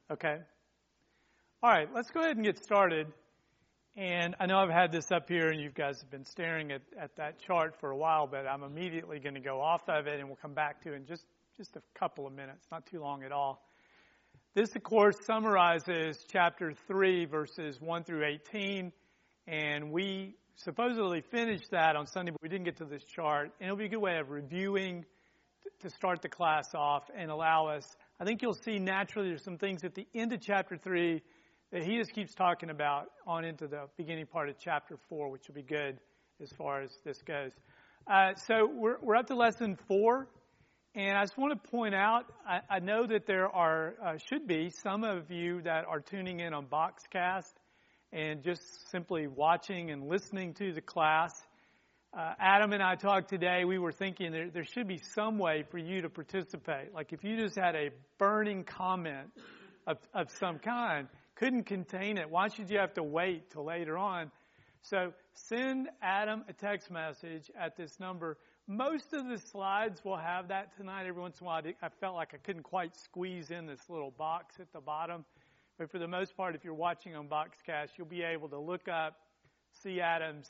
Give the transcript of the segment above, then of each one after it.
Okay. All right, let's go ahead and get started. And I know I've had this up here and you guys have been staring at that chart for a while, but I'm immediately going to go off of it and we'll come back to it in just a couple of minutes, not too long at all. This, of course, summarizes chapter 3, verses 1 through 18. And we supposedly finished that on Sunday, but we didn't get to this chart. And it'll be a good way of reviewing to start the class off and allow us. I think you'll see naturally there's some things at the end of chapter 3 that he just keeps talking about on into the beginning part of chapter 4, which will be good as far as this goes. So we're up to lesson 4. And I just want to point out, I know that there should be some of you that are tuning in on Boxcast and just simply watching and listening to the class. Adam and I talked today, we were thinking there should be some way for you to participate. Like if you just had a burning comment of some kind, couldn't contain it, why should you have to wait till later on? So send Adam a text message at this number. Most of the slides will have that tonight. Every once in a while, I felt like I couldn't quite squeeze in this little box at the bottom. But for the most part, if you're watching on Boxcast, you'll be able to look up, see Adam's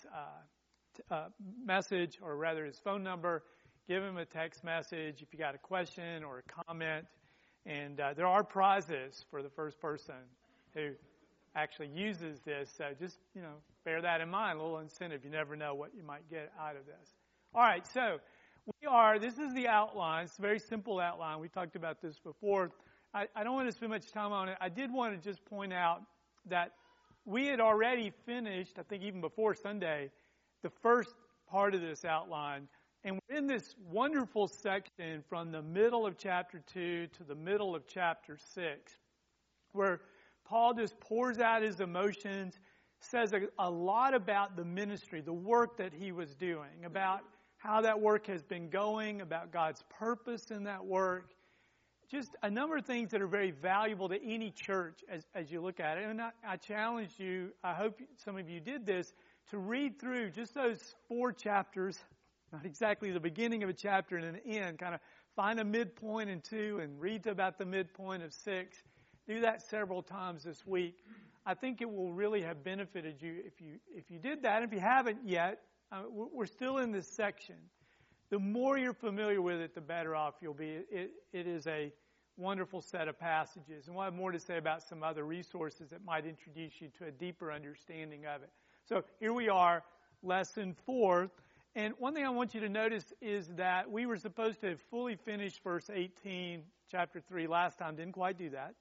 message, or rather his phone number, give him a text message if you got a question or a comment. And there are prizes for the first person who actually uses this. So just, bear that in mind, a little incentive. You never know what you might get out of this. All right, so this is the outline. It's a very simple outline. We talked about this before. I don't want to spend much time on it. I did want to just point out that we had already finished, I think even before Sunday, the first part of this outline. And we're in this wonderful section from the middle of chapter 2 to the middle of chapter 6, where Paul just pours out his emotions, says a lot about the ministry, the work that he was doing, about how that work has been going, about God's purpose in that work. Just a number of things that are very valuable to any church as you look at it. And I challenge you, I hope some of you did this, to read through just those 4 chapters, not exactly the beginning of a chapter and an end, kind of find a midpoint in 2 and read to about the midpoint of 6. Do that several times this week. I think it will really have benefited you if you did that. And if you haven't yet, we're still in this section. The more you're familiar with it, the better off you'll be. It is a wonderful set of passages. And we'll have more to say about some other resources that might introduce you to a deeper understanding of it. So here we are, lesson 4. And one thing I want you to notice is that we were supposed to have fully finished verse 18, chapter 3 last time. Didn't quite do that.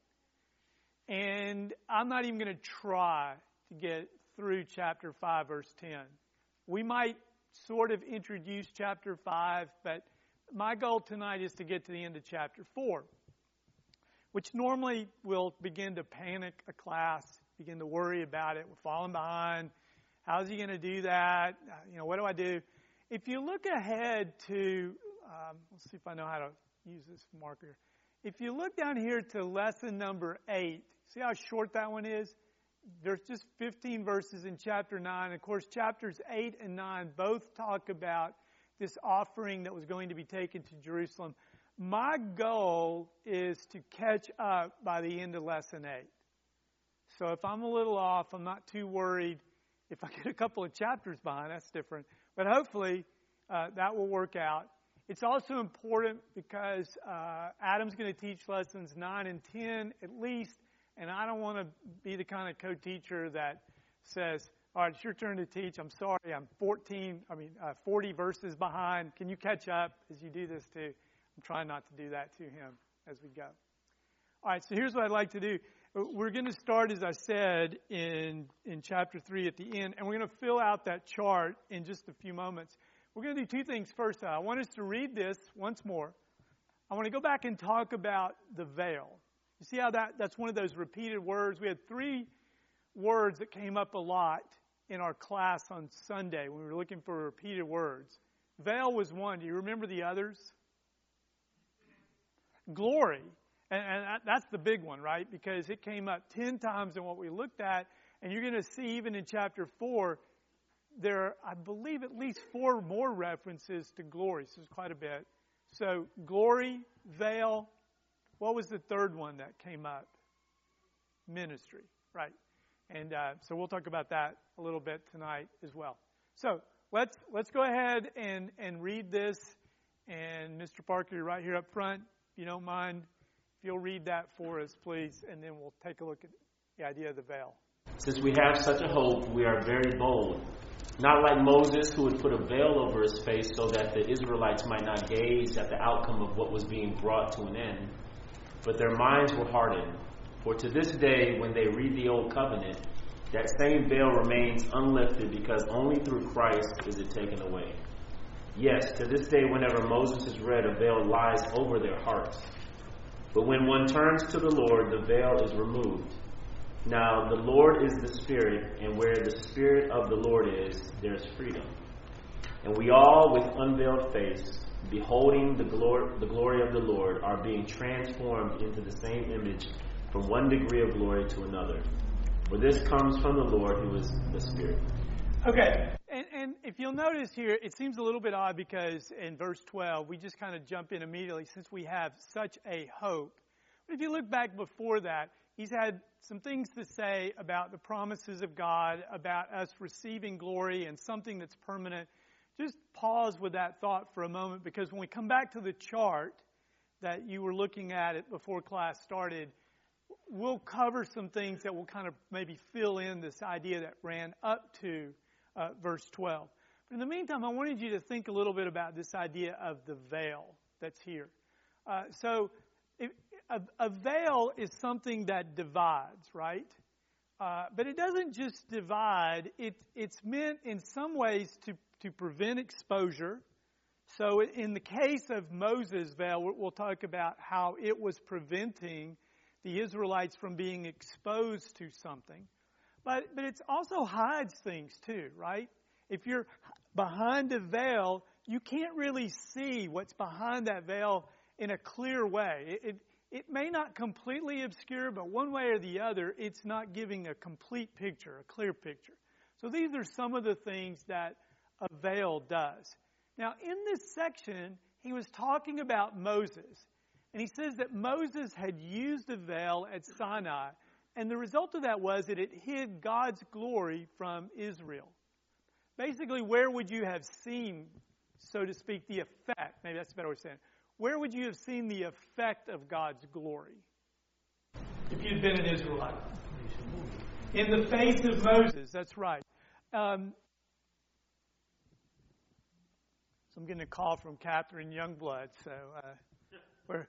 And I'm not even going to try to get through chapter 5, verse 10. We might sort of introduce chapter 5, but my goal tonight is to get to the end of chapter 4, which normally will begin to panic a class, begin to worry about it. We're falling behind. How's he going to do that? What do I do? If you look ahead to, let's see if I know how to use this marker. If you look down here to lesson number 8, see how short that one is? There's just 15 verses in chapter 9. Of course, chapters 8 and 9 both talk about this offering that was going to be taken to Jerusalem. My goal is to catch up by the end of lesson 8. So if I'm a little off, I'm not too worried. If I get a couple of chapters behind, that's different. But hopefully that will work out. It's also important because Adam's going to teach lessons 9 and 10 at least. And I don't want to be the kind of co-teacher that says, all right, it's your turn to teach. I'm sorry, I'm 40 verses behind. Can you catch up as you do this too? I'm trying not to do that to him as we go. All right, so here's what I'd like to do. We're going to start, as I said, in chapter 3 at the end, and we're going to fill out that chart in just a few moments. We're going to do 2 things first. I want us to read this once more. I want to go back and talk about the veil. You see how that's one of those repeated words? We had 3 words that came up a lot in our class on Sunday when we were looking for repeated words. Veil was one. Do you remember the others? Glory. And that's the big one, right? Because it came up 10 times in what we looked at. And you're going to see even in chapter 4, there are, I believe, at least 4 more references to glory. So it's quite a bit. So glory, veil. What was the third one that came up? ministry, right? And so we'll talk about that a little bit tonight as well. So let's go ahead and read this. And Mr. Parker, you're right here up front. If you don't mind, if you'll read that for us, please, and then we'll take a look at the idea of the veil. Since we have such a hope, we are very bold. Not like Moses, who would put a veil over his face so that the Israelites might not gaze at the outcome of what was being brought to an end. But their minds were hardened. For to this day, when they read the Old Covenant, that same veil remains unlifted because only through Christ is it taken away. Yes, to this day, whenever Moses is read, a veil lies over their hearts. But when one turns to the Lord, the veil is removed. Now, the Lord is the Spirit, and where the Spirit of the Lord is, there is freedom. And we all, with unveiled face, beholding the glory of the Lord, are being transformed into the same image from one degree of glory to another. For this comes from the Lord, who is the Spirit. Okay, and if you'll notice here, it seems a little bit odd because in verse 12, we just kind of jump in immediately since we have such a hope. But if you look back before that, he's had some things to say about the promises of God, about us receiving glory and something that's permanent. Just pause with that thought for a moment, because when we come back to the chart that you were looking at it before class started, we'll cover some things that will kind of maybe fill in this idea that ran up to verse 12. But in the meantime, I wanted you to think a little bit about this idea of the veil that's here. A veil is something that divides, right? But it doesn't just divide. It's meant in some ways to prevent exposure. So in the case of Moses' veil, we'll talk about how it was preventing the Israelites from being exposed to something. But it also hides things too, right? If you're behind a veil, you can't really see what's behind that veil in a clear way. It may not completely obscure, but one way or the other, it's not giving a complete picture, a clear picture. So these are some of the things that a veil does. Now, in this section, he was talking about Moses. And he says that Moses had used the veil at Sinai. And the result of that was that it hid God's glory from Israel. Basically, where would you have seen, so to speak, the effect? Maybe that's a better way of saying it. Where would you have seen the effect of God's glory if you'd been an Israelite? In the face of Moses, that's right. So I'm getting a call from Catherine Youngblood, so we're...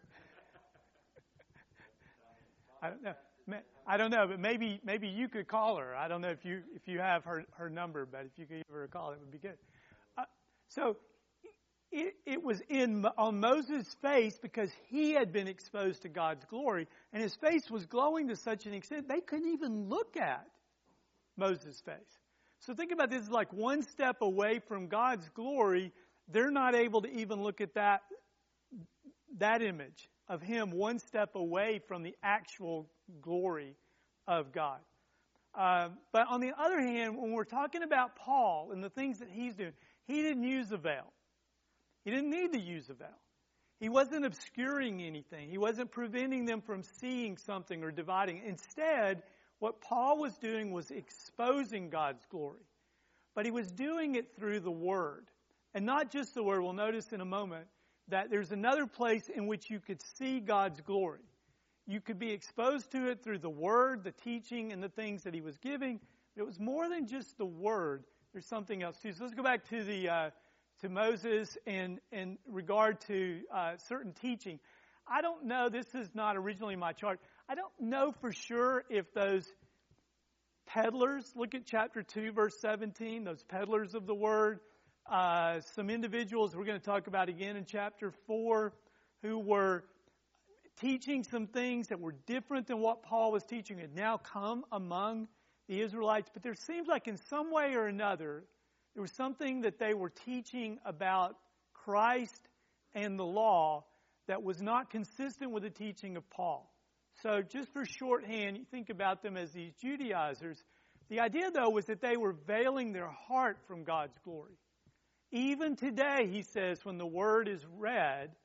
I don't know, but maybe you could call her. I don't know if you have her number, but if you could give her a call, it would be good. So it was on Moses' face because he had been exposed to God's glory, and his face was glowing to such an extent they couldn't even look at Moses' face. So think about this: like one step away from God's glory, they're not able to even look at that image of him one step away from the actual glory of God. But on the other hand, when we're talking about Paul and the things that he's doing, he didn't use a veil. He didn't need to use a veil. He wasn't obscuring anything. He wasn't preventing them from seeing something or dividing. Instead, what Paul was doing was exposing God's glory. But he was doing it through the Word. And not just the Word. We'll notice in a moment that there's another place in which you could see God's glory. You could be exposed to it through the Word, the teaching, and the things that he was giving. But it was more than just the Word. There's something else too. So let's go back to Moses in regard to certain teaching. I don't know, this is not originally my chart. I don't know for sure if those peddlers, look at chapter 2, verse 17, those peddlers of the Word, some individuals we're going to talk about again in chapter 4 who were teaching some things that were different than what Paul was teaching had now come among the Israelites. But there seems like in some way or another, there was something that they were teaching about Christ and the law that was not consistent with the teaching of Paul. So just for shorthand, you think about them as these Judaizers. The idea, though, was that they were veiling their heart from God's glory. Even today, he says, when the Word is read,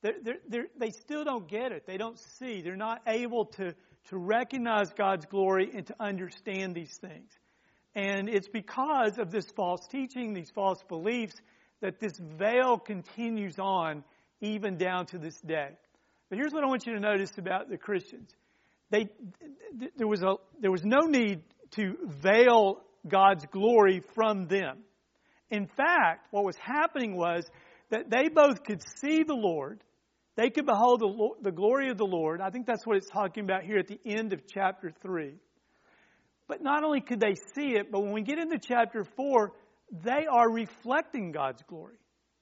they still don't get it. They don't see. They're not able to recognize God's glory and to understand these things. And it's because of this false teaching, these false beliefs, that this veil continues on even down to this day. But here's what I want you to notice about the Christians. There was no need to veil God's glory from them. In fact, what was happening was that they both could see the Lord. They could behold the glory of the Lord. I think that's what it's talking about here at the end of chapter 3. But not only could they see it, but when we get into chapter 4, they are reflecting God's glory.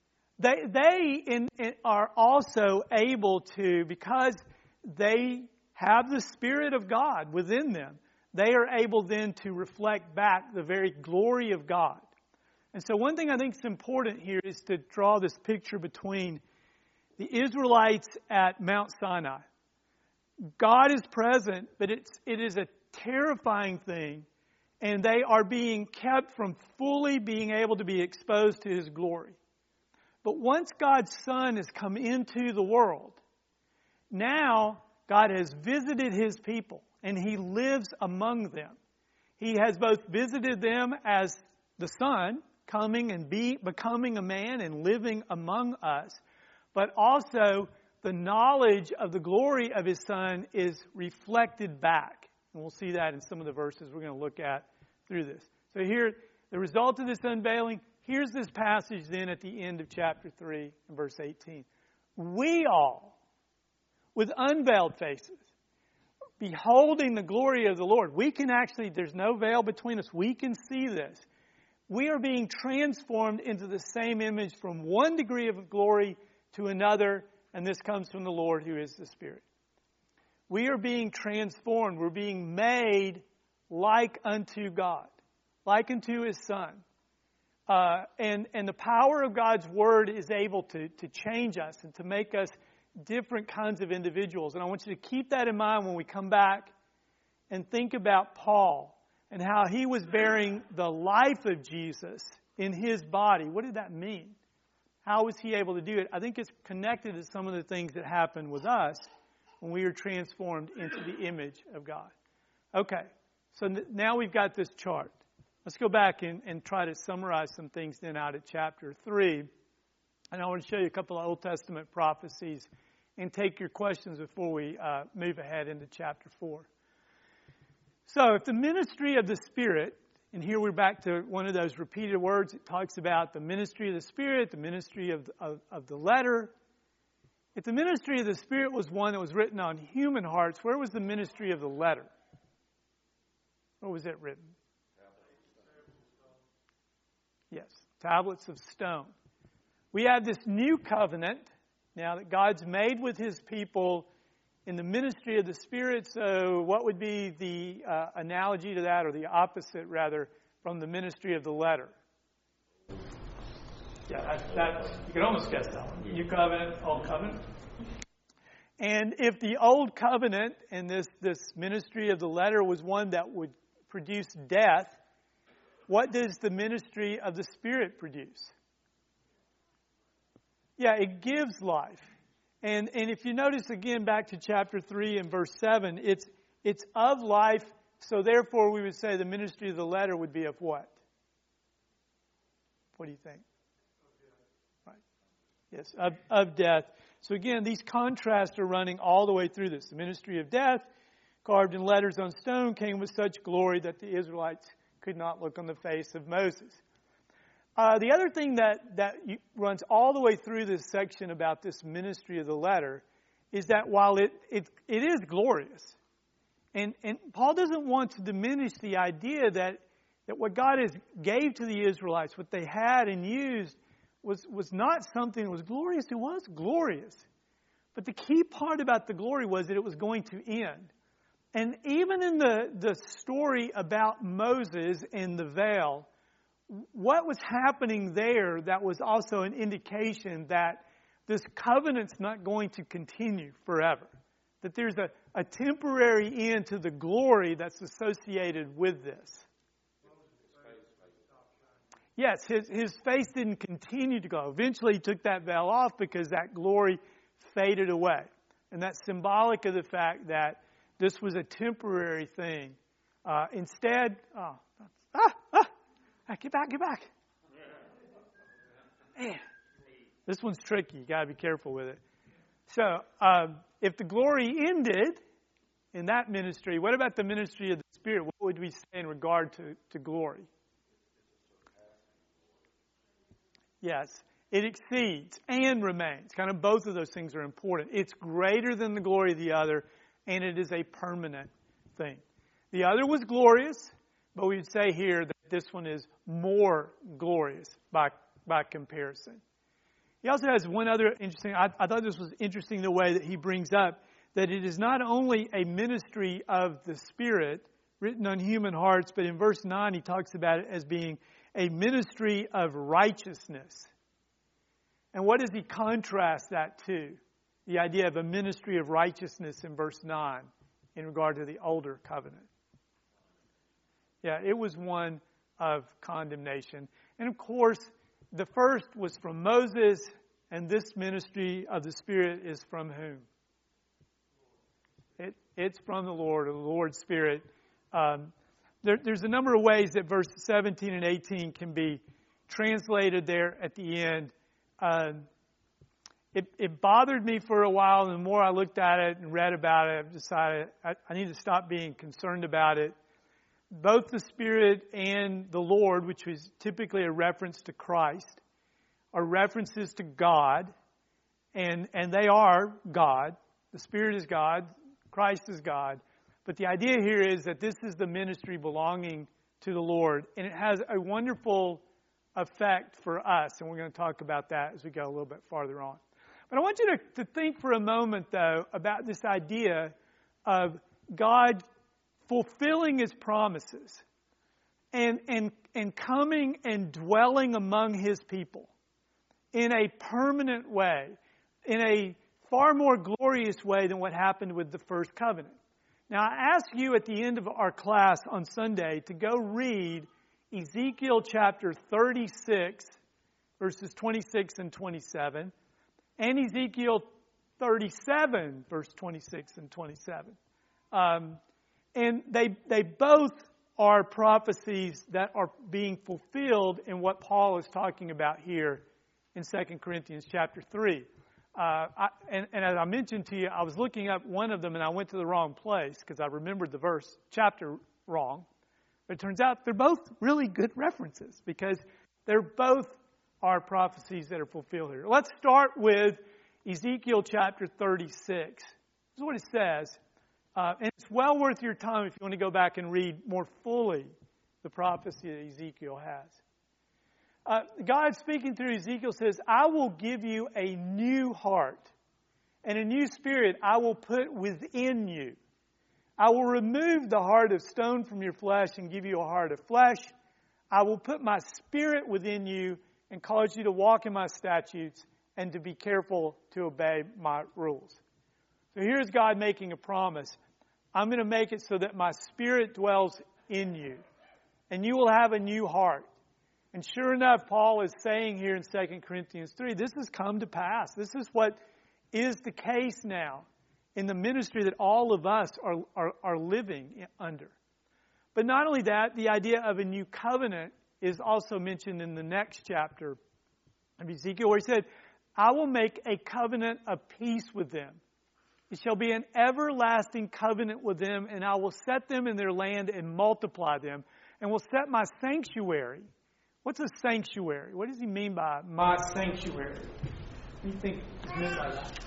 They are also able to, because they have the Spirit of God within them, they are able then to reflect back the very glory of God. And so one thing I think is important here is to draw this picture between the Israelites at Mount Sinai. God is present, but it is a terrifying thing, and they are being kept from fully being able to be exposed to His glory. But once God's Son has come into the world, now God has visited His people, and He lives among them. He has both visited them as the Son, coming and becoming a man and living among us, but also the knowledge of the glory of His Son is reflected back. And we'll see that in some of the verses we're going to look at through this. So here, the result of this unveiling, here's this passage then at the end of chapter 3 and verse 18. We all, with unveiled faces, beholding the glory of the Lord. We can actually, there's no veil between us. We can see this. We are being transformed into the same image from one degree of glory to another, and this comes from the Lord who is the Spirit. We are being transformed. We're being made like unto God, like unto His Son. And the power of God's Word is able to change us and to make us different kinds of individuals. And I want you to keep that in mind when we come back and think about Paul and how he was bearing the life of Jesus in his body. What did that mean? How was he able to do it? I think it's connected to some of the things that happened with us when we were transformed into the image of God. Okay, so now we've got this chart. Let's go back and try to summarize some things then out of chapter 3. And I want to show you a couple of Old Testament prophecies and take your questions before we move ahead into chapter 4. So if the ministry of the Spirit, and here we're back to one of those repeated words, it talks about the ministry of the Spirit, the ministry of the letter. If the ministry of the Spirit was one that was written on human hearts, where was the ministry of the letter? Where was it written? Yes, tablets of stone. We have this new covenant now that God's made with His people in the ministry of the Spirit. So what would be the analogy to that, or the opposite rather, from the ministry of the letter? Yeah, that you could almost guess that one. New covenant, old covenant. And if the old covenant and this ministry of the letter was one that would produce death, what does the ministry of the Spirit produce? Yeah, it gives life. And if you notice again back to chapter 3 and verse 7, it's of life, so therefore we would say the ministry of the letter would be of what? What do you think? Right. Yes, of death. So again, these contrasts are running all the way through this. The ministry of death, carved in letters on stone, came with such glory that the Israelites could not look on the face of Moses. The other thing that runs all the way through this section about this ministry of the letter is that while it is glorious, and Paul doesn't want to diminish the idea that what God has gave to the Israelites, what they had and used, was not something that was glorious. It was glorious. But the key part about the glory was that it was going to end. And even in the story about Moses and the veil, what was happening there that was also an indication that this covenant's not going to continue forever. That there's a temporary end to the glory that's associated with this. Yes, his face didn't continue to go. Eventually he took that veil off because that glory faded away. And that's symbolic of the fact that this was a temporary thing. Instead, get back. Man, this one's tricky. You got to be careful with it. So, if the glory ended in that ministry, what about the ministry of the Spirit? What would we say in regard to glory? Yes, it exceeds and remains. Kind of both of those things are important. It's greater than the glory of the other, and it is a permanent thing. The other was glorious, but we would say here that this one is more glorious by comparison. He also has one other interesting, I thought this was interesting the way that he brings up that it is not only a ministry of the Spirit written on human hearts, but in verse 9 he talks about it as being a ministry of righteousness. And what does he contrast that to? The idea of a ministry of righteousness in verse 9 in regard to the older covenant. Yeah, it was one of condemnation. And of course, the first was from Moses, and this ministry of the Spirit is from whom? It's from the Lord, or the Lord's Spirit. There's a number of ways that verses 17 and 18 can be translated there at the end. It bothered me for a while, and the more I looked at it and read about it, I've decided I need to stop being concerned about it. Both the Spirit and the Lord, which was typically a reference to Christ, are references to God, and they are God. The Spirit is God. Christ is God. But the idea here is that this is the ministry belonging to the Lord, and it has a wonderful effect for us, and we're going to talk about that as we go a little bit farther on. But I want you to think for a moment, though, about this idea of God fulfilling His promises and coming and dwelling among His people in a permanent way, in a far more glorious way than what happened with the first covenant. Now, I ask you at the end of our class on Sunday to go read Ezekiel chapter 36, verses 26 and 27, and Ezekiel 37, verse 26 and 27. And they both are prophecies that are being fulfilled in what Paul is talking about here in 2 Corinthians chapter 3. And as I mentioned to you, I was looking up one of them and I went to the wrong place because I remembered the chapter wrong. But it turns out they're both really good references because they're both are prophecies that are fulfilled here. Let's start with Ezekiel chapter 36. This is what it says. And it's well worth your time if you want to go back and read more fully the prophecy that Ezekiel has. God speaking through Ezekiel says, I will give you a new heart, and a new spirit I will put within you. I will remove the heart of stone from your flesh and give you a heart of flesh. I will put my spirit within you and cause you to walk in my statutes and to be careful to obey my rules. So here's God making a promise. I'm going to make it so that my spirit dwells in you, and you will have a new heart. And sure enough, Paul is saying here in 2 Corinthians 3, this has come to pass. This is what is the case now in the ministry that all of us are living under. But not only that, the idea of a new covenant is also mentioned in the next chapter of Ezekiel, where he said, I will make a covenant of peace with them. It shall be an everlasting covenant with them, and I will set them in their land and multiply them, and will set my sanctuary. What's a sanctuary? What does he mean by my sanctuary? What do you think is meant by that?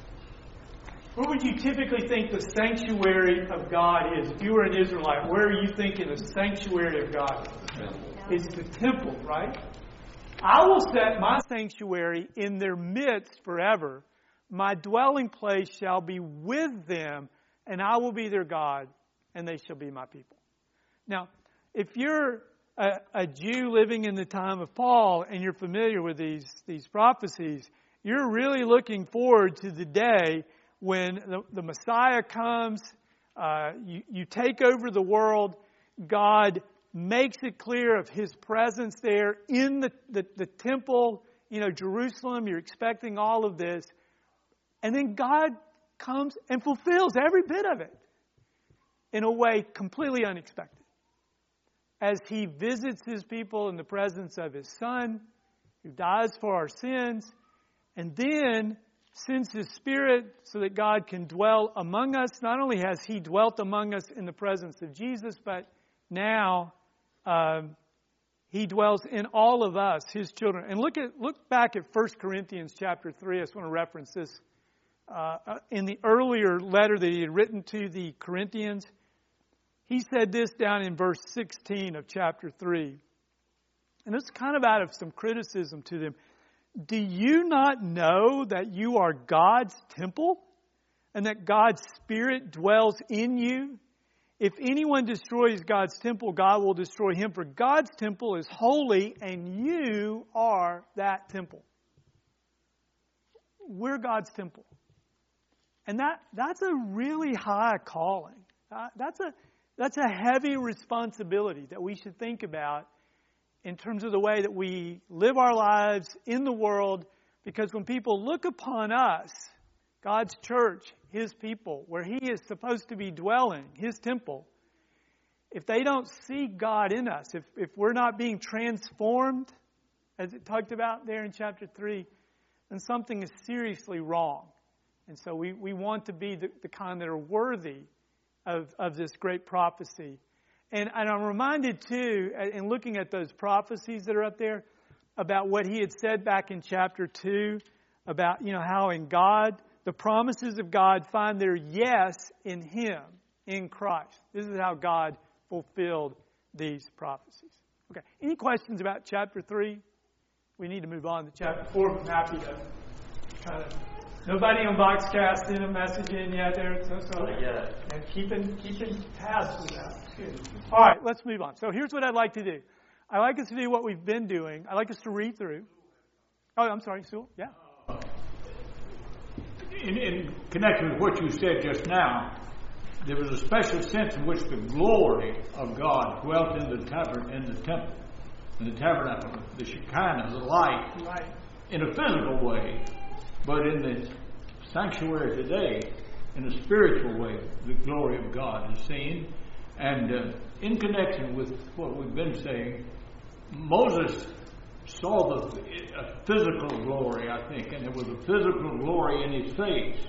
Where would you typically think the sanctuary of God is? If you were an Israelite, where are you thinking the sanctuary of God is? It's the temple, right? I will set my sanctuary in their midst forever. My dwelling place shall be with them, and I will be their God, and they shall be my people. Now, if you're a Jew living in the time of Paul and you're familiar with these prophecies, you're really looking forward to the day when the Messiah comes, you take over the world, God makes it clear of His presence there in the temple, Jerusalem. You're expecting all of this. And then God comes and fulfills every bit of it in a way completely unexpected. As He visits His people in the presence of His Son, who dies for our sins, and then sends His Spirit so that God can dwell among us. Not only has He dwelt among us in the presence of Jesus, but now He dwells in all of us, His children. And look back at 1 Corinthians chapter 3. I just want to reference this. In the earlier letter that he had written to the Corinthians, he said this down in verse 16 of chapter 3. And it's kind of out of some criticism to them. Do you not know that you are God's temple and that God's Spirit dwells in you? If anyone destroys God's temple, God will destroy him. For God's temple is holy and you are that temple. We're God's temple. And that's a really high calling. That's a heavy responsibility that we should think about in terms of the way that we live our lives in the world. Because when people look upon us, God's church, His people, where He is supposed to be dwelling, His temple, if they don't see God in us, if we're not being transformed, as it talked about there in chapter 3, then something is seriously wrong. And so we want to be the kind that are worthy of this great prophecy. And I'm reminded, too, in looking at those prophecies that are up there, about what He had said back in chapter 2, about, how in God, the promises of God find their yes in Him, in Christ. This is how God fulfilled these prophecies. Okay, any questions about chapter 3? We need to move on to chapter 4. I'm happy to kind of... Nobody on Boxcast sent a message in yet there. So and keeping tabs with that. Good. All right, let's move on. So here's what I'd like to do. I'd like us to do what we've been doing. I'd like us to read through. Oh, I'm sorry, Sewell. Yeah. In connection with what you said just now, there was a special sense in which the glory of God dwelt in the temple, in the tabernacle, the Shekinah, the light, right, in a physical way. But in the sanctuary today, in a spiritual way, the glory of God is seen. And in connection with what we've been saying, Moses saw a physical glory, I think, and there was a physical glory in his face.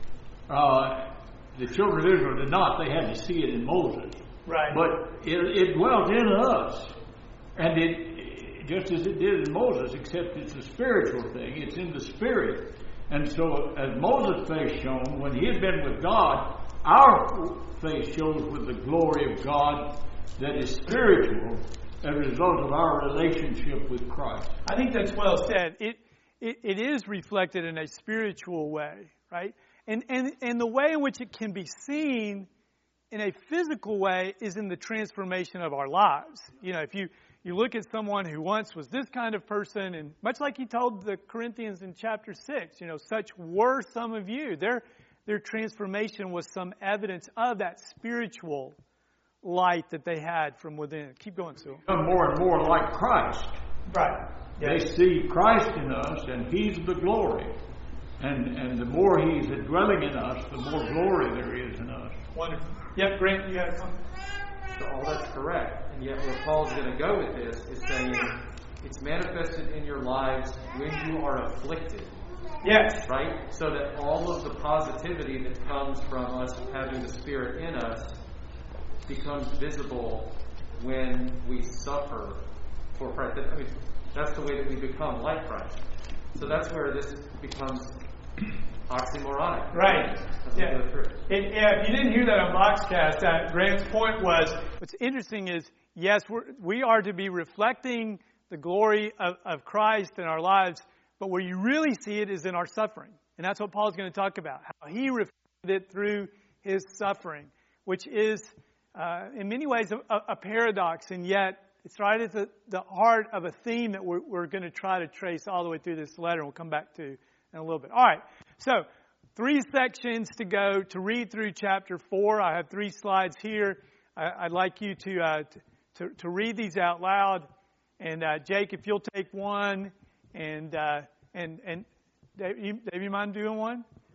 The children of Israel did not. They had to see it in Moses. Right. But it dwelt in us. And it just as it did in Moses, except it's a spiritual thing. It's in the spirit. And so, as Moses' face shone, when he had been with God, our face shows with the glory of God that is spiritual as a result of our relationship with Christ. I think that's well said. It is reflected in a spiritual way, right? And the way in which it can be seen in a physical way is in the transformation of our lives. If you look at someone who once was this kind of person, and much like He told the Corinthians in chapter 6, such were some of you. Their transformation was some evidence of that spiritual light that they had from within. Keep going, Sue. Become more and more like Christ. Right. They see Christ in us, and He's the glory. And the more He's dwelling in us, the more glory there is in us. Wonderful. Yep, Grant, you had a comment. So all that's correct. And yet where Paul's going to go with this is saying it's manifested in your lives when you are afflicted. Yes. Right? So that all of the positivity that comes from us having the Spirit in us becomes visible when we suffer for Christ. That's the way that we become like Christ. So that's where this becomes oxymoronic. Right. Yeah. If you didn't hear that on Boxcast, Grant's point was, what's interesting is, yes, we are to be reflecting the glory of Christ in our lives, but where you really see it is in our suffering. And that's what Paul's going to talk about, how he reflected it through his suffering, which is, in many ways, a paradox, and yet it's right at the heart of a theme that we're going to try to trace all the way through this letter, and we'll come back to in a little bit. All right, so 3 sections to go to read through chapter 4. I have 3 slides here. I'd like you to read these out loud. And Jake, if you'll take one, and Dave, you mind doing one?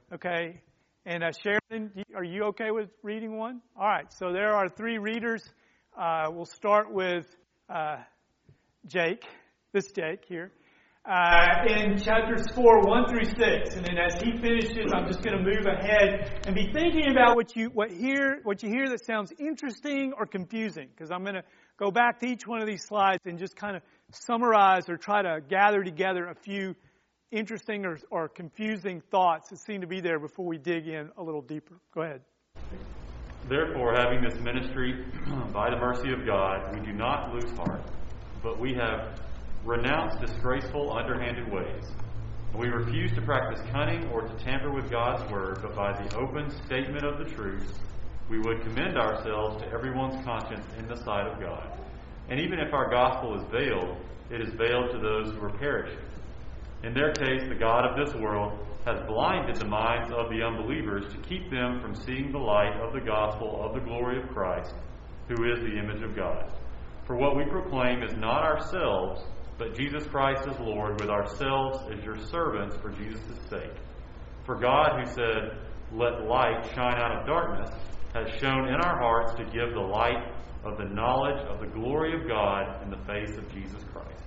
Okay. And Sharon, are you okay with reading one? All right. So there are 3 readers. We'll start with Jake. This Jake here. In chapters 4, 1 through 6. And then as he finishes, I'm just going to move ahead and be thinking about what you hear that sounds interesting or confusing. Because I'm going to go back to each one of these slides and just kind of summarize or try to gather together a few interesting or confusing thoughts that seem to be there before we dig in a little deeper. Go ahead. Therefore, having this ministry by the mercy of God, we do not lose heart, but we have renounced disgraceful, underhanded ways. We refuse to practice cunning or to tamper with God's word, but by the open statement of the truth, we would commend ourselves to everyone's conscience in the sight of God. And even if our gospel is veiled, it is veiled to those who are perishing. In their case, the God of this world has blinded the minds of the unbelievers to keep them from seeing the light of the gospel of the glory of Christ, who is the image of God. For what we proclaim is not ourselves, but Jesus Christ as Lord, with ourselves as your servants for Jesus' sake. For God, who said, "Let light shine out of darkness," has shown in our hearts to give the light of the knowledge of the glory of God in the face of Jesus Christ.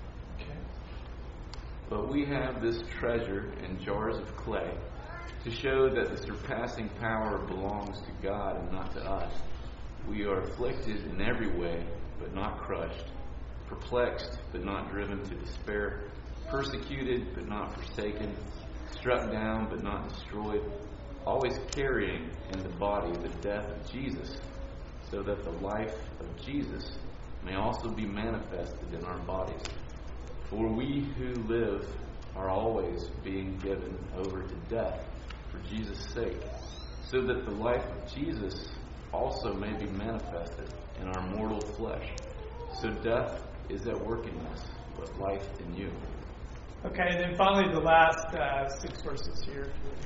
But we have this treasure in jars of clay to show that the surpassing power belongs to God and not to us. We are afflicted in every way, but not crushed, perplexed, but not driven to despair, persecuted, but not forsaken, struck down, but not destroyed, always carrying in the body the death of Jesus, so that the life of Jesus may also be manifested in our bodies. For we who live are always being given over to death for Jesus' sake, so that the life of Jesus also may be manifested in our mortal flesh. So death is at work in us, but life in you. Okay, and then finally the last 6 verses here.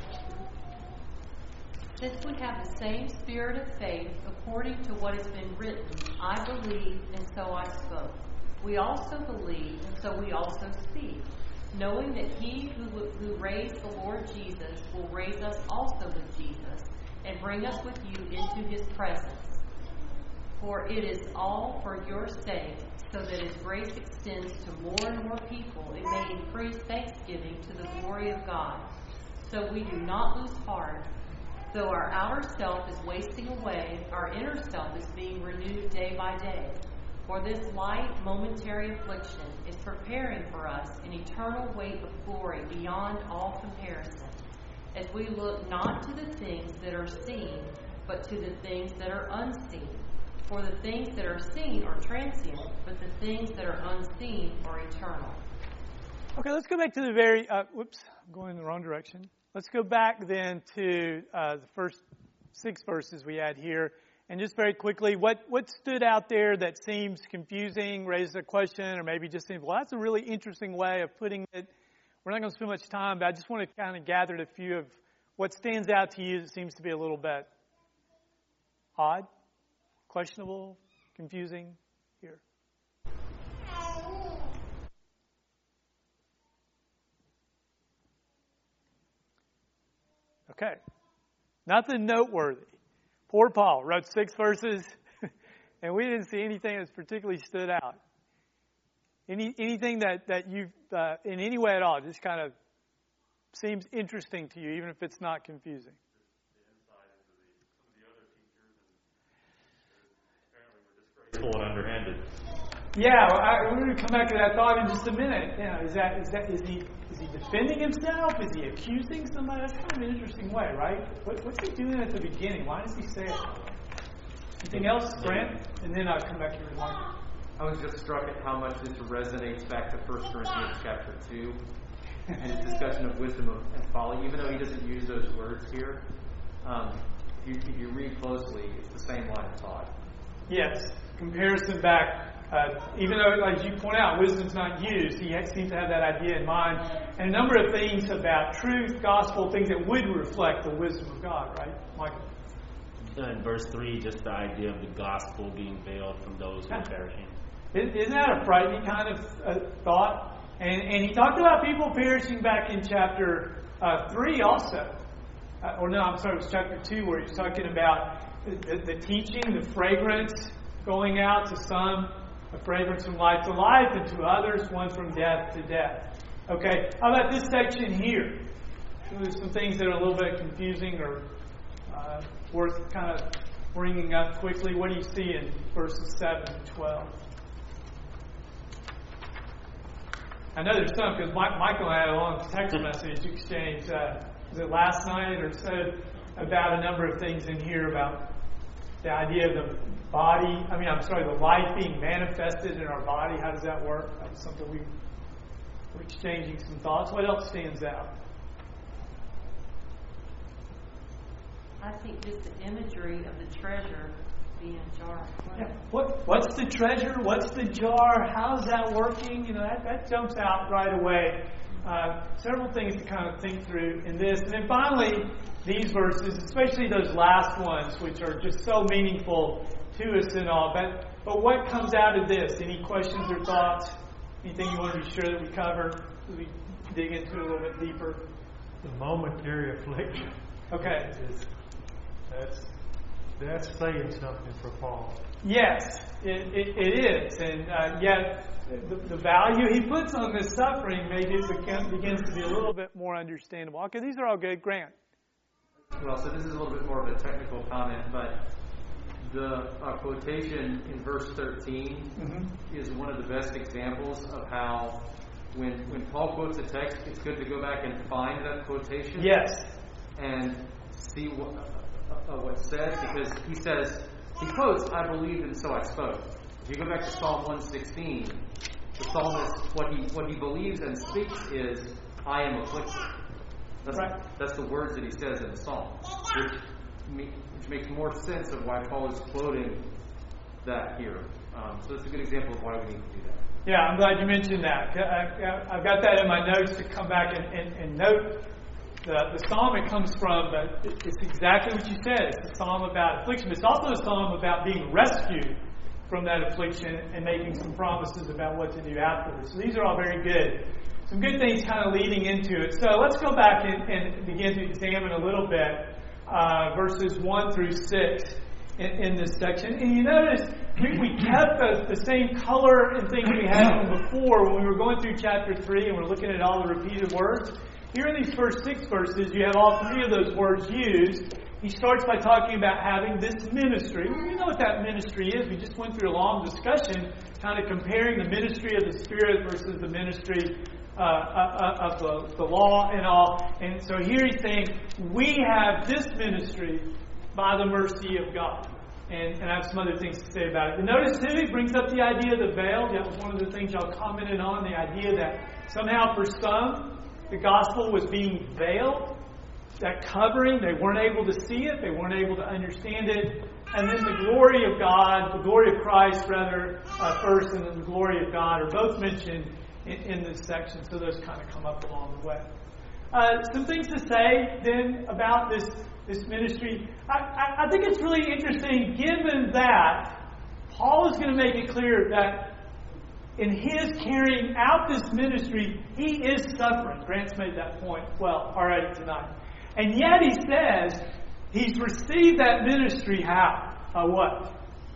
Since we have the same spirit of faith, according to what has been written, I believe, and so I spoke. We also believe, and so we also speak, knowing that he who raised the Lord Jesus will raise us also with Jesus and bring us with you into his presence. For it is all for your sake, so that as grace extends to more and more people, it may increase thanksgiving to the glory of God. So we do not lose heart. Though our outer self is wasting away, our inner self is being renewed day by day. For this light, momentary affliction is preparing for us an eternal weight of glory beyond all comparison, as we look not to the things that are seen, but to the things that are unseen. For the things that are seen are transient, but the things that are unseen are eternal. Okay, let's go back to the very, I'm going in the wrong direction. Let's go back then to the first 6 verses we had here. And just very quickly, what stood out there that seems confusing, raises a question, or maybe just seems, well, that's a really interesting way of putting it. We're not going to spend much time, but I just want to kind of gather a few of what stands out to you that seems to be a little bit odd, questionable, confusing here. Okay. Nothing noteworthy. Poor Paul wrote 6 verses, and we didn't see anything that's particularly stood out. Anything that you've, in any way at all, just kind of seems interesting to you, even if it's not confusing. The insight into some of the other teachers, and apparently we're disgraceful and underhanded. Yeah, we're going to come back to that thought in just a minute. You know, is he defending himself? Is he accusing somebody? That's kind of an interesting way, right? What's he doing at the beginning? Why does he say it? Anything else, Grant? And then I'll come back to your remark. I was just struck at how much this resonates back to 1 Corinthians chapter 2 and his discussion of wisdom and folly. Even though he doesn't use those words here, if you read closely, it's the same line of thought. Yes, comparison back. Even though, as you point out, wisdom's not used, he seems to have that idea in mind. And a number of things about truth, gospel, things that would reflect the wisdom of God, right, Michael? In verse 3, just the idea of the gospel being veiled from those who are perishing. Isn't that a frightening kind of thought? And he talked about people perishing back in chapter 3 also. it was chapter 2 where he's talking about the teaching, the fragrance going out to some, a fragrance from life to life, and to others, one from death to death. Okay, how about this section here? There's some things that are a little bit confusing or worth kind of bringing up quickly. What do you see in verses 7 to 12? I know there's some, because Michael and I had a long text message exchange, was it last night or so, about a number of things in here about the idea of the body, the life being manifested in our body. How does that work? That was something we were exchanging some thoughts. What else stands out? I think just the imagery of the treasure being a jar. Yeah. What's the treasure? What's the jar? How's that working? That jumps out right away. Several things to kind of think through in this. And then finally, these verses, especially those last ones, which are just so meaningful to us and all. But what comes out of this? Any questions or thoughts? Anything you want to be sure that we cover as we dig into it a little bit deeper? The momentary affliction. Okay. That's saying something for Paul. Yes, it is. And yet, the value he puts on this suffering maybe it begins to be a little bit more understandable. Okay, these are all good. Grant. Well, so this is a little bit more of a technical comment, but the quotation in verse 13 is one of the best examples of how when Paul quotes a text, it's good to go back and find that quotation. Yes. And see what's said, because he quotes, "I believed and so I spoke." If you go back to Psalm 116, the psalmist, what he believes and speaks is, "I am afflicted." That's the words that he says in the psalm, which makes more sense of why Paul is quoting that here. So it's a good example of why we need to do that. Yeah, I'm glad you mentioned that. I've got that in my notes to come back and note the psalm it comes from, but it's exactly what you said. It's a psalm about affliction. It's also a psalm about being rescued from that affliction and making some promises about what to do afterwards. So these are all very good. Some good things kind of leading into it. So let's go back and begin to examine a little bit verses 1 through 6 in this section. And you notice we kept the same color and things we had from before when we were going through chapter 3 and we're looking at all the repeated words. Here in these first 6 verses, you have all 3 of those words used. He starts by talking about having this ministry. We know what that ministry is. We just went through a long discussion kind of comparing the ministry of the Spirit versus the ministry of the law and all. And so here he's saying, we have this ministry by the mercy of God. And I have some other things to say about it. But notice too, he brings up the idea of the veil. That was one of the things y'all commented on, the idea that somehow for some, the gospel was being veiled, that covering, they weren't able to see it, they weren't able to understand it. And then the glory of God, the glory of Christ rather, first, and then the glory of God are both mentioned in this section. So those kind of come up along the way. Some things to say then about this ministry. I think it's really interesting given that Paul is going to make it clear that in his carrying out this ministry, he is suffering. Grant's made that point well already tonight. And yet he says he's received that ministry how? By what?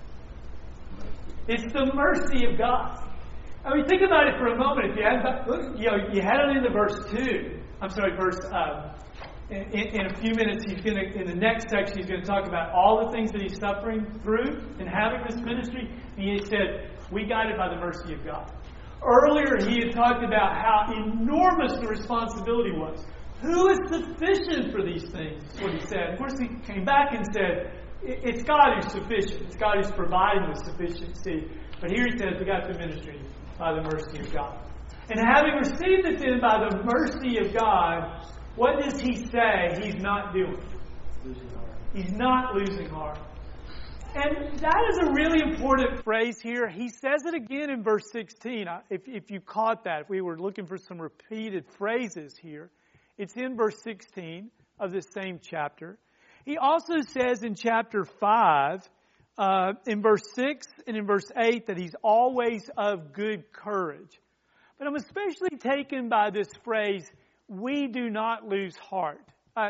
It's the mercy of God. I mean, think about it for a moment. If you had it into verse 2. I'm sorry, in a few minutes, in the next section, he's going to talk about all the things that he's suffering through in having this ministry. And he said, we got it by the mercy of God. Earlier, he had talked about how enormous the responsibility was. Who is sufficient for these things? That's what he said. Of course, he came back and said, it's God who's sufficient. It's God who's providing the sufficiency. But here he says, we got the ministry by the mercy of God. And having received it then by the mercy of God, what does he say he's not doing? He's not losing heart. And that is a really important phrase here. He says it again in verse 16. If you caught that, if we were looking for some repeated phrases here, it's in verse 16 of this same chapter. He also says in chapter 5, in verse 6 and in verse 8, that he's always of good courage. But I'm especially taken by this phrase, we do not lose heart. I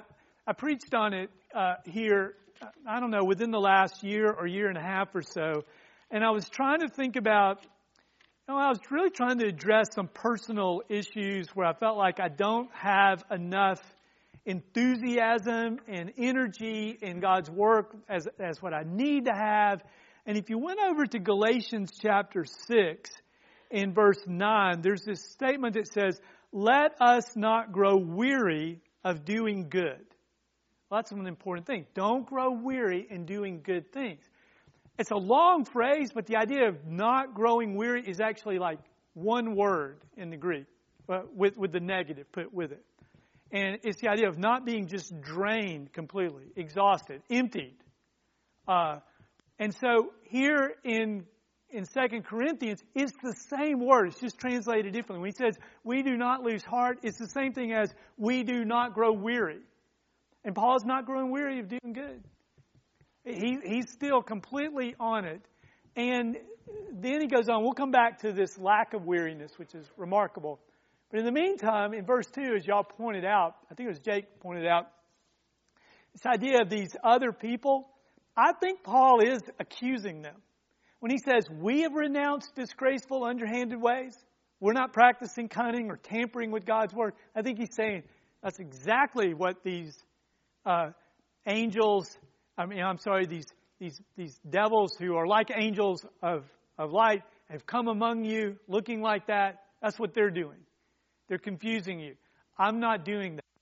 I preached on it here, I don't know, within the last year or year and a half or so. And I was trying to think about, I was really trying to address some personal issues where I felt like I don't have enough enthusiasm and energy in God's work as what I need to have. And if you went over to Galatians chapter 6 in verse 9, there's this statement that says, "Let us not grow weary of doing good." Well, that's an important thing. Don't grow weary in doing good things. It's a long phrase, but the idea of not growing weary is actually like one word in the Greek, with the negative put with it. And it's the idea of not being just drained completely, exhausted, emptied. And so here in 2 Corinthians, it's the same word. It's just translated differently. When he says, we do not lose heart, it's the same thing as we do not grow weary. And Paul's not growing weary of doing good. He's still completely on it. And then he goes on. We'll come back to this lack of weariness, which is remarkable. But in the meantime, in verse 2, as y'all pointed out, I think it was Jake pointed out, this idea of these other people, I think Paul is accusing them. When he says, we have renounced disgraceful, underhanded ways, we're not practicing cunning or tampering with God's word, I think he's saying that's exactly what these these devils who are like angels of light have come among you looking like that. That's what they're doing. They're confusing you. I'm not doing that.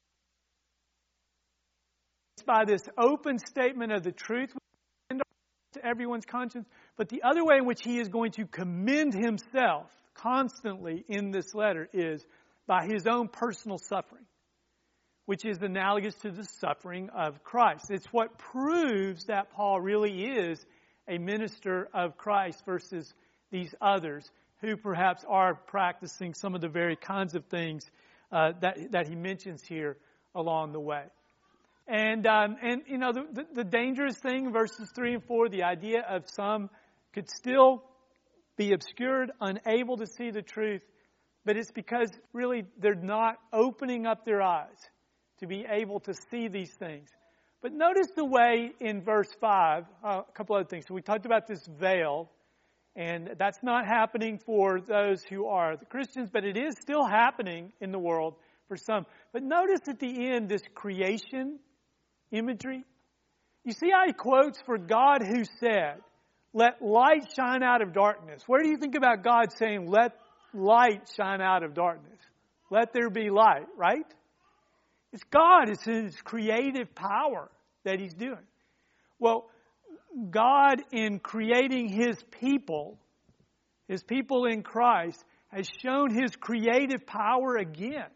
It's by this open statement of the truth to everyone's conscience, but the other way in which he is going to commend himself constantly in this letter is by his own personal suffering, which is analogous to the suffering of Christ. It's what proves that Paul really is a minister of Christ versus these others who perhaps are practicing some of the very kinds of things that he mentions here along the way. And you know, the dangerous thing in verses 3 and 4, the idea of some could still be obscured, unable to see the truth, but it's because really they're not opening up their eyes to be able to see these things. But notice the way in verse 5, a couple other things. So we talked about this veil, and that's not happening for those who are the Christians, but it is still happening in the world for some. But notice at the end this creation imagery. You see how he quotes, "For God who said, let light shine out of darkness." Where do you think about God saying, let light shine out of darkness? Let there be light, right? It's God. It's His creative power that He's doing. Well, God in creating His people in Christ, has shown His creative power again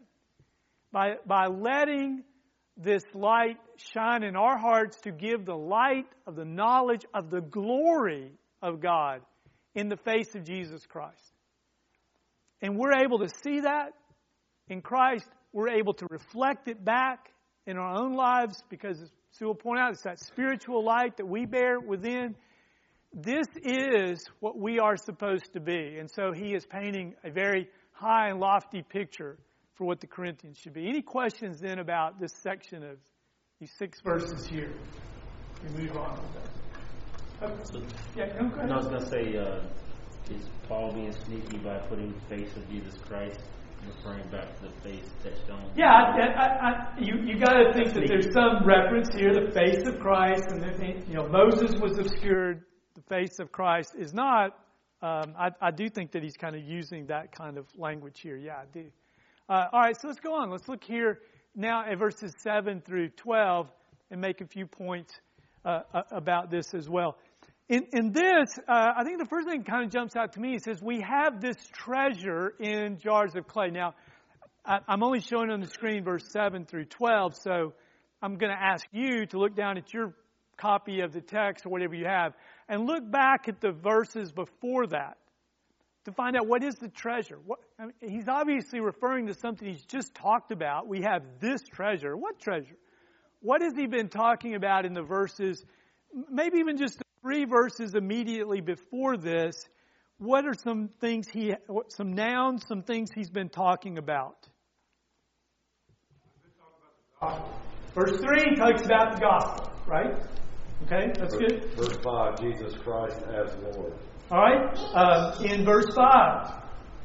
by letting this light shine in our hearts to give the light of the knowledge of the glory of God in the face of Jesus Christ. And we're able to see that in Christ. We're able to reflect it back in our own lives because, as Sue will point out, it's that spiritual light that we bear within. This is what we are supposed to be. And so he is painting a very high and lofty picture for what the Corinthians should be. Any questions then about this section of these 6 verses here? We move on with that. Yeah, go ahead. I was going to say, is Paul being sneaky by putting the face of Jesus Christ, referring back to the face that shone? Yeah, you got to think that there's some reference here, the face of Christ, and that, Moses was obscured. The face of Christ is not. I do think that he's kind of using that kind of language here. Yeah, I do. All right, so let's go on. Let's look here now at verses 7 through 12 and make a few points about this as well. In this, I think the first thing that kind of jumps out to me, it says, we have this treasure in jars of clay. Now, I'm only showing on the screen verse 7 through 12, so I'm going to ask you to look down at your copy of the text or whatever you have and look back at the verses before that to find out what is the treasure. He's obviously referring to something he's just talked about. We have this treasure. What treasure? What has he been talking about in the verses, maybe even just 3 verses immediately before this? What are some things some nouns, some things he's been talking about? Verse 3 talks about the gospel, right? Okay, that's good. Verse 5, Jesus Christ as Lord. All right. In verse 5,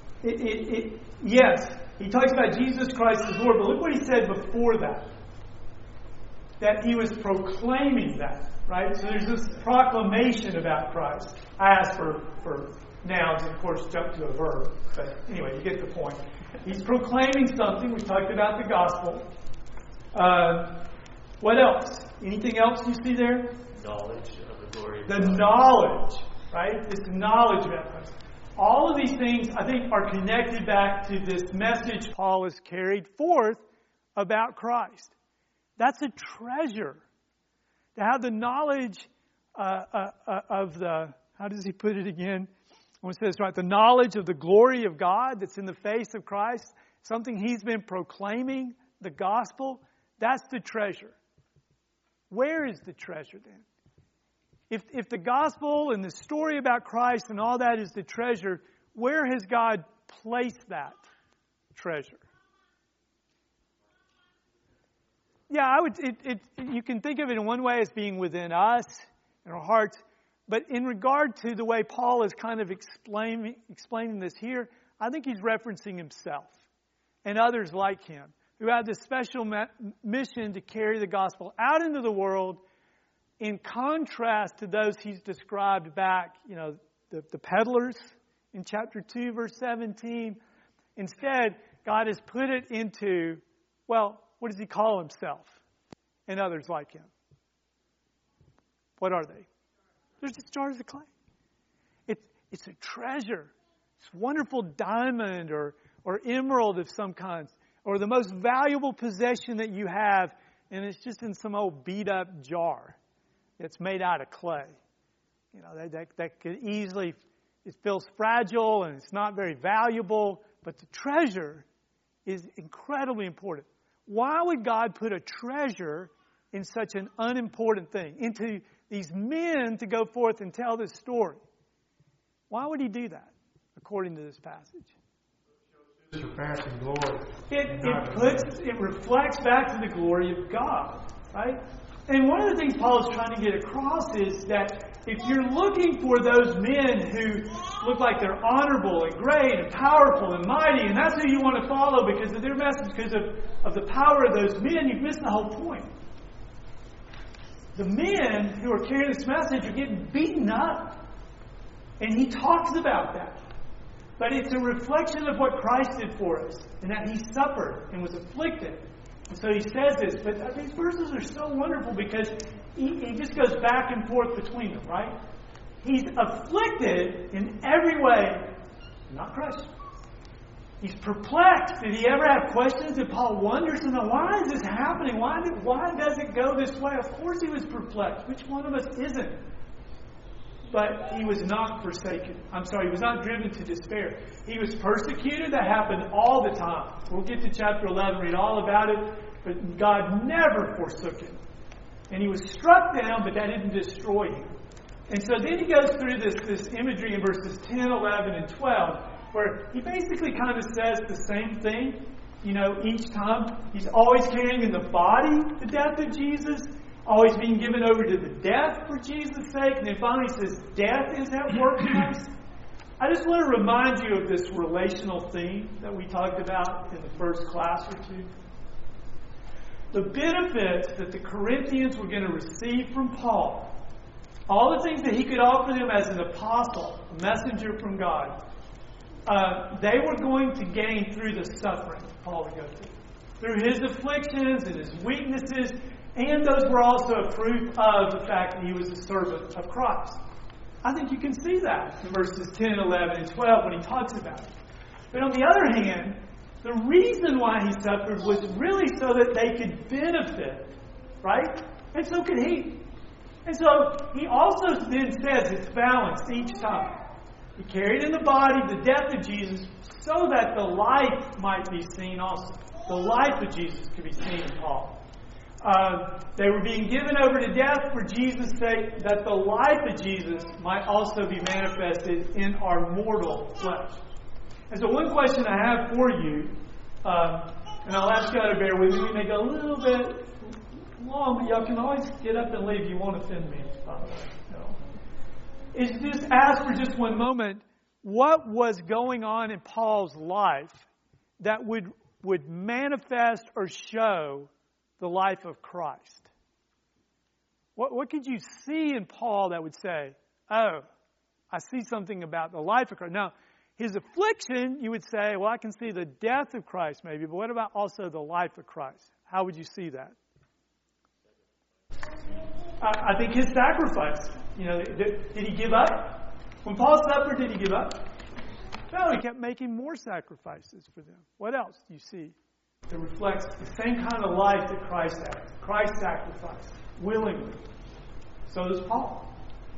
yes, he talks about Jesus Christ as Lord, but look what he said before that. That he was proclaiming that, right? So there's this proclamation about Christ. I asked for nouns, and of course jump to a verb. But anyway, you get the point. He's proclaiming something. We talked about the gospel. What else? Anything else you see there? Knowledge of the glory of The God. knowledge, right? This knowledge about Christ. All of these things, I think, are connected back to this message Paul has carried forth about Christ. That's a treasure. To have the knowledge of the, how does he put it again? I want to say this right. The knowledge of the glory of God that's in the face of Christ, something he's been proclaiming, the gospel, that's the treasure. Where is the treasure then? If the gospel and the story about Christ and all that is the treasure, where has God placed that treasure? Yeah, you can think of it in one way as being within us, in our hearts. But in regard to the way Paul is kind of explaining this here, I think he's referencing himself and others like him who have this special mission to carry the gospel out into the world in contrast to those he's described back, the peddlers in chapter 2, verse 17. Instead, God has put it into, well, what does he call himself and others like him? What are they? They're just jars of clay. It's a treasure. It's a wonderful diamond or emerald of some kind, or the most valuable possession that you have, and it's just in some old beat-up jar. It's made out of clay. That could easily, it feels fragile and it's not very valuable, but the treasure is incredibly important. Why would God put a treasure in such an unimportant thing, into these men to go forth and tell this story? Why would he do that, according to this passage? Surpassing glory. It reflects back to the glory of God, right? And one of the things Paul is trying to get across is that if you're looking for those men who look like they're honorable and great and powerful and mighty, and that's who you want to follow because of their message, because of the power of those men, you've missed the whole point. The men who are carrying this message are getting beaten up. And he talks about that. But it's a reflection of what Christ did for us, and that he suffered and was afflicted. And so he says this, but these verses are so wonderful because he just goes back and forth between them, right? He's afflicted in every way, not crushed. He's perplexed. Did he ever have questions? Did Paul wonders to know, why is this happening? Why does it go this way? Of course he was perplexed. Which one of us isn't? But he was not forsaken. He was not driven to despair. He was persecuted. That happened all the time. We'll get to chapter 11, read all about it. But God never forsook him. And he was struck down, but that didn't destroy him. And so then he goes through this imagery in verses 10, 11, and 12, where he basically kind of says the same thing. Each time he's always carrying in the body the death of Jesus, always being given over to the death for Jesus' sake. And then finally he says, death is at work in us. I just want to remind you of this relational theme that we talked about in the first class or two. The benefits that the Corinthians were going to receive from Paul, all the things that he could offer them as an apostle, a messenger from God, they were going to gain through the suffering Paul would go through his afflictions and his weaknesses, and those were also a proof of the fact that he was a servant of Christ. I think you can see that in verses 10, 11, and 12 when he talks about it. But on the other hand, the reason why he suffered was really so that they could benefit, right? And so could he. And so he also then says it's balanced each time. He carried in the body the death of Jesus so that the life might be seen also. The life of Jesus could be seen in Paul. They were being given over to death for Jesus' sake, that the life of Jesus might also be manifested in our mortal flesh. And so one question I have for you, and I'll ask you to bear with me, we may go a little bit long, but y'all can always get up and leave. You won't offend me, by the way. No. Is just ask for just one moment, what was going on in Paul's life that would manifest or show the life of Christ? What could you see in Paul that would say, oh, I see something about the life of Christ? Now, his affliction, you would say, well, I can see the death of Christ maybe, but what about also the life of Christ? How would you see that? I think his sacrifice. Did he give up? When Paul suffered, did he give up? No, he kept making more sacrifices for them. What else do you see that reflects the same kind of life that Christ had? Christ sacrificed willingly. So does Paul.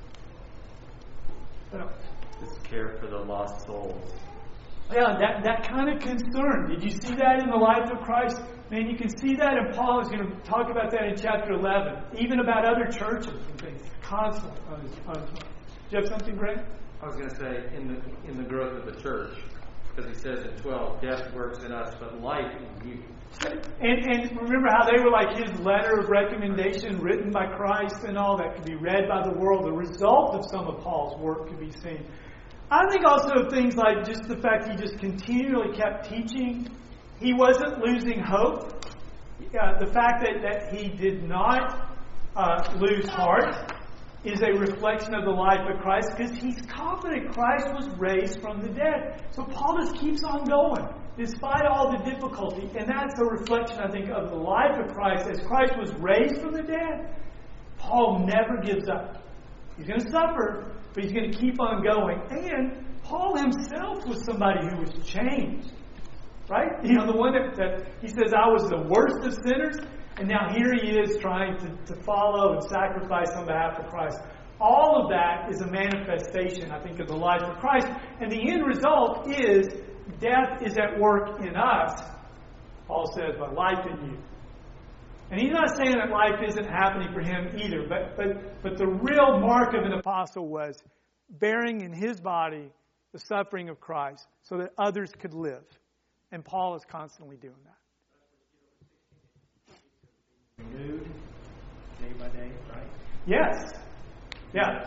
What else? His care for the lost souls. Yeah, that kind of concern. Did you see that in the life of Christ? Man, you can see that, and Paul is going to talk about that in chapter 11, even about other churches and things, constantly on his mind. Do you have something, Greg? I was going to say, in the growth of the church, because he says in 12, death works in us, but life in you. And remember how they were like his letter of recommendation written by Christ and all that could be read by the world. The result of some of Paul's work could be seen. I think also things like just the fact he just continually kept teaching. He wasn't losing hope. The fact that he did not lose heart is a reflection of the life of Christ, because he's confident Christ was raised from the dead. So Paul just keeps on going despite all the difficulty. And that's a reflection, I think, of the life of Christ. As Christ was raised from the dead, Paul never gives up. He's going to suffer, but he's going to keep on going. And Paul himself was somebody who was changed. Right? The one that he says, I was the worst of sinners, and now here he is trying to follow and sacrifice on behalf of Christ. All of that is a manifestation, I think, of the life of Christ. And the end result is death is at work in us, Paul says, but life in you. And he's not saying that life isn't happening for him either, but the real mark of an apostle was bearing in his body the suffering of Christ so that others could live. And Paul is constantly doing that. Renewed day by day, right? Yes. Yeah.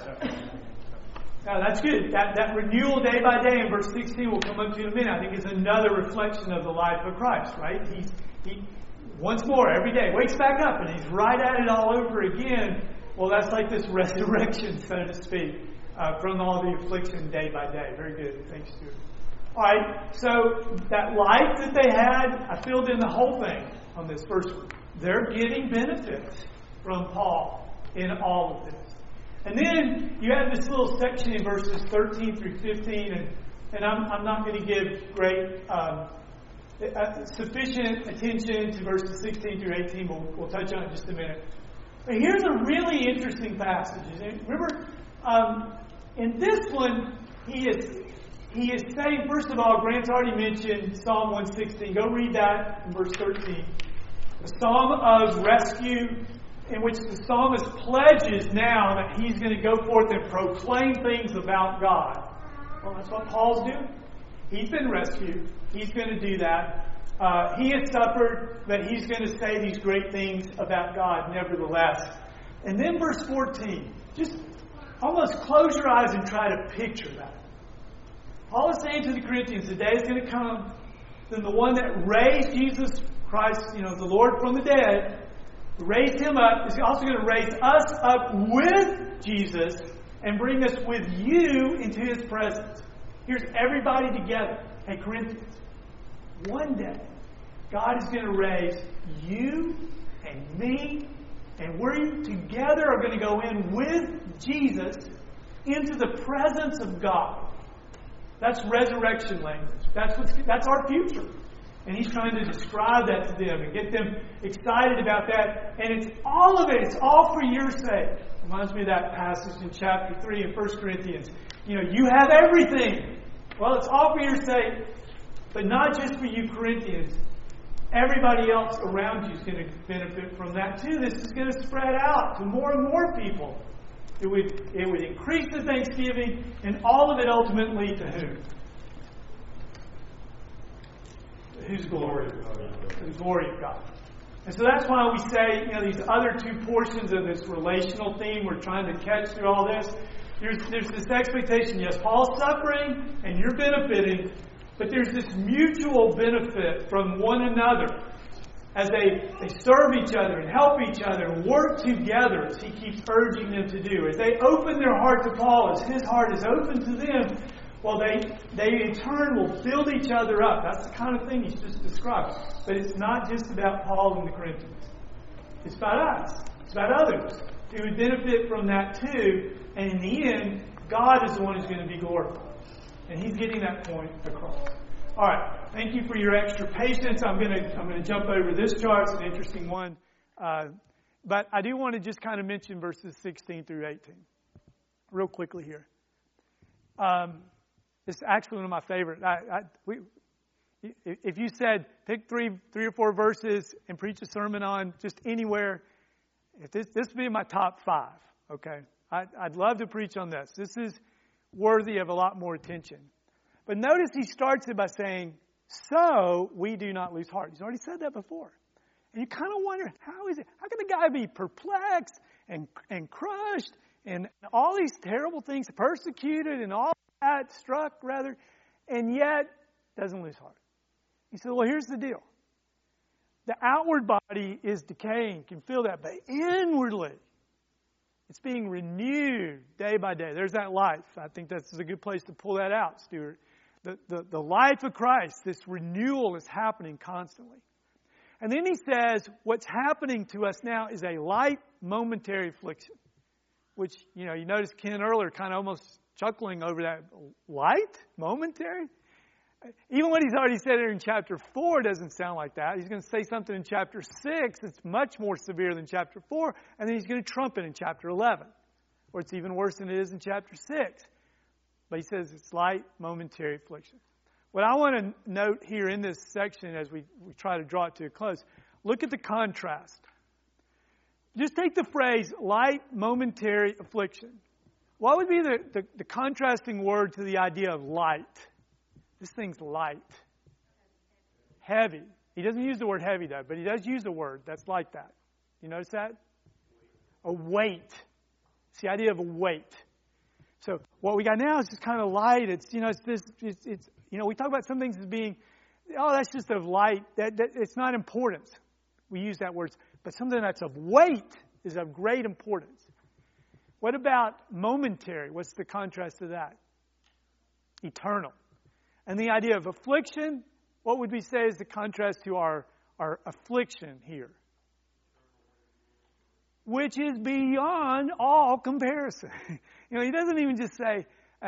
Now that's good. That renewal day by day in verse 16 we'll come up to in a minute, I think is another reflection of the life of Christ, right? He once more every day wakes back up and he's right at it all over again. Well, that's like this resurrection, so to speak, from all the affliction day by day. Very good. Thanks, Stuart. All right, so that life that they had, I filled in the whole thing on this first one. They're getting benefits from Paul in all of this. And then you have this little section in verses 13 through 15, and I'm not going to give great sufficient attention to verses 16 through 18. We'll touch on it in just a minute. But here's a really interesting passage. Remember, in this one, he is saying, first of all, Grant's already mentioned Psalm 116. Go read that in verse 13. The psalm of rescue, in which the psalmist pledges now that he's going to go forth and proclaim things about God. Well, that's what Paul's doing. He's been rescued. He's going to do that. He has suffered, but he's going to say these great things about God nevertheless. And then verse 14. Just almost close your eyes and try to picture that. Paul is saying to the Corinthians, the day is going to come, then the one that raised Jesus Christ, the Lord from the dead, raised him up, is also going to raise us up with Jesus and bring us with you into his presence. Here's everybody together. Hey, Corinthians, one day, God is going to raise you and me, and we together are going to go in with Jesus into the presence of God. That's resurrection language. That's our future. And he's trying to describe that to them and get them excited about that. And it's all of it. It's all for your sake. Reminds me of that passage in chapter 3 of 1 Corinthians. You have everything. Well, it's all for your sake. But not just for you Corinthians. Everybody else around you is going to benefit from that too. This is going to spread out to more and more people. It would increase the thanksgiving, and all of it ultimately to whom? Whose glory? The glory of God. And so that's why we say, these other two portions of this relational theme we're trying to catch through all this. There's this expectation, yes, Paul's suffering and you're benefiting, but there's this mutual benefit from one another as they serve each other and help each other and work together, as he keeps urging them to do. As they open their heart to Paul, as his heart is open to them, well, they in turn will build each other up. That's the kind of thing he's just described. But it's not just about Paul and the Corinthians. It's about us. It's about others who would benefit from that too. And in the end, God is the one who's going to be glorified. And he's getting that point across. All right. Thank you for your extra patience. I'm going to jump over this chart. It's an interesting one. But I do want to just kind of mention verses 16 through 18 real quickly here. It's actually one of my favorite. If you said pick three or four verses and preach a sermon on just anywhere, this would be my top 5. Okay, I'd love to preach on this. This is worthy of a lot more attention. But notice he starts it by saying, "So we do not lose heart." He's already said that before, and you kind of wonder how is it? How can the guy be perplexed and crushed and all these terrible things, persecuted and all that, struck rather, and yet doesn't lose heart? He said, well, here's the deal. The outward body is decaying, can feel that, but inwardly, it's being renewed day by day. There's that life. I think that's a good place to pull that out, Stuart. The life of Christ, this renewal is happening constantly. And then he says, what's happening to us now is a light momentary affliction, which, you notice Ken earlier kind of almost chuckling over that. Light? Momentary? Even what he's already said here in chapter 4 doesn't sound like that. He's going to say something in chapter 6 that's much more severe than chapter 4, and then he's going to trump it in chapter 11, or it's even worse than it is in chapter 6. But he says it's light, momentary affliction. What I want to note here in this section as we try to draw it to a close, look at the contrast. Just take the phrase light, momentary affliction. What would be the contrasting word to the idea of light? This thing's light. Heavy. He doesn't use the word heavy, though, but he does use a word that's like that. You notice that? A weight. It's the idea of a weight. So what we got now is just kind of light. It's we talk about some things as being, that's just of light. That it's not importance. We use that word, but something that's of weight is of great importance. What about momentary? What's the contrast to that? Eternal. And the idea of affliction, what would we say is the contrast to our affliction here? Which is beyond all comparison. He doesn't even just say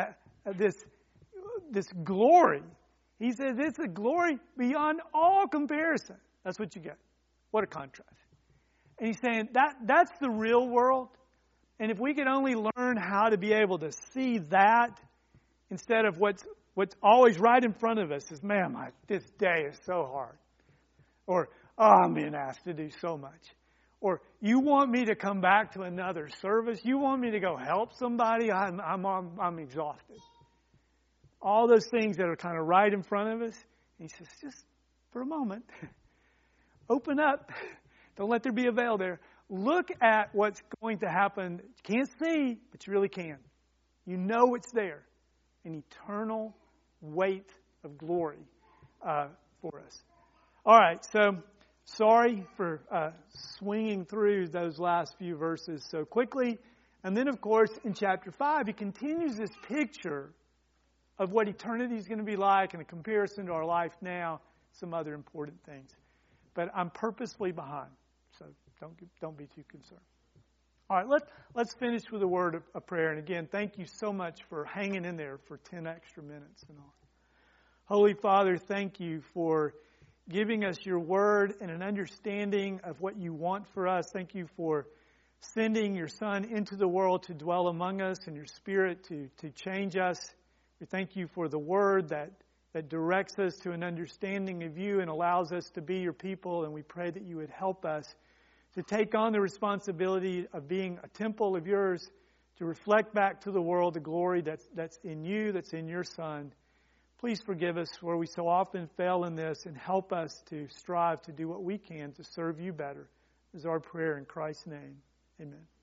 this glory. He says it's a glory beyond all comparison. That's what you get. What a contrast. And he's saying that's the real world. And if we could only learn how to be able to see that instead of what's always right in front of us is, man, this day is so hard. Or, I'm being asked to do so much. Or, you want me to come back to another service? You want me to go help somebody? I'm exhausted. All those things that are kind of right in front of us. He says, just for a moment, open up. Don't let there be a veil there. Look at what's going to happen. You can't see, but you really can. You know it's there. An eternal weight of glory for us. All right, so sorry for swinging through those last few verses so quickly. And then, of course, in chapter 5, he continues this picture of what eternity is going to be like in a comparison to our life now, some other important things. But I'm purposefully behind, so don't be too concerned. All right, let's finish with a word of prayer. And again, thank you so much for hanging in there for 10 extra minutes and all. Holy Father, thank you for giving us your word and an understanding of what you want for us. Thank you for sending your Son into the world to dwell among us and your Spirit to change us. We thank you for the word that directs us to an understanding of you and allows us to be your people. And we pray that you would help us to take on the responsibility of being a temple of yours, to reflect back to the world the glory that's in you, that's in your Son. Please forgive us where we so often fail in this, and help us to strive to do what we can to serve you better, is our prayer in Christ's name. Amen.